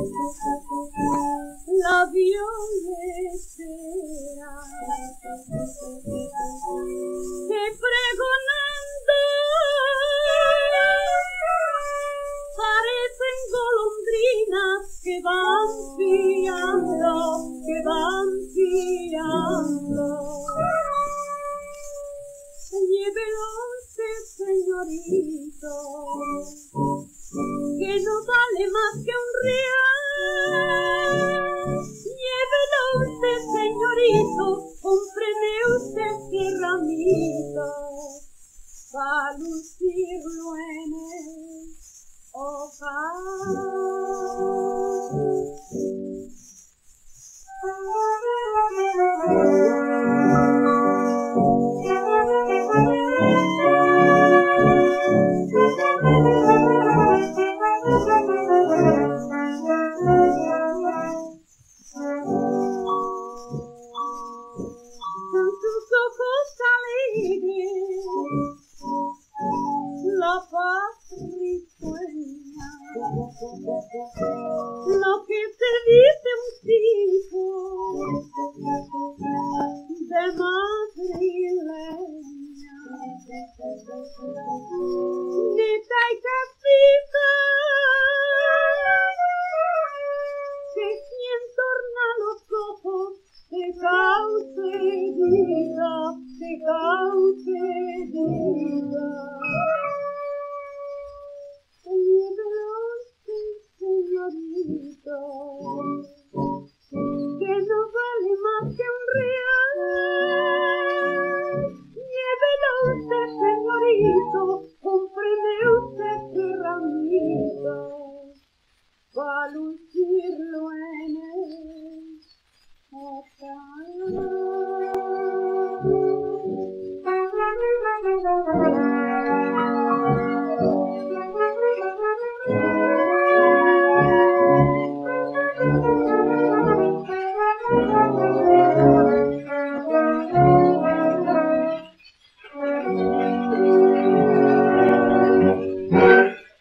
la violetera que pregonando parecen golondrinas que van piando. Llévelo usted, señorito, que no vale más que un real. Llévelo usted, señorito, cómpreme usted qué ramito para lucirlo en el ojal. Con sus ojos alegres la paz risueña, lo que se dice un tipo de madrileña, neta y casita, que quien torna los ojos te cause vida, te cause vida. Llévelo usted, señorito, que no vale más que un real. Llévelo usted, señorito, cómpreme usted qué ramito para lucirlo en el ojal.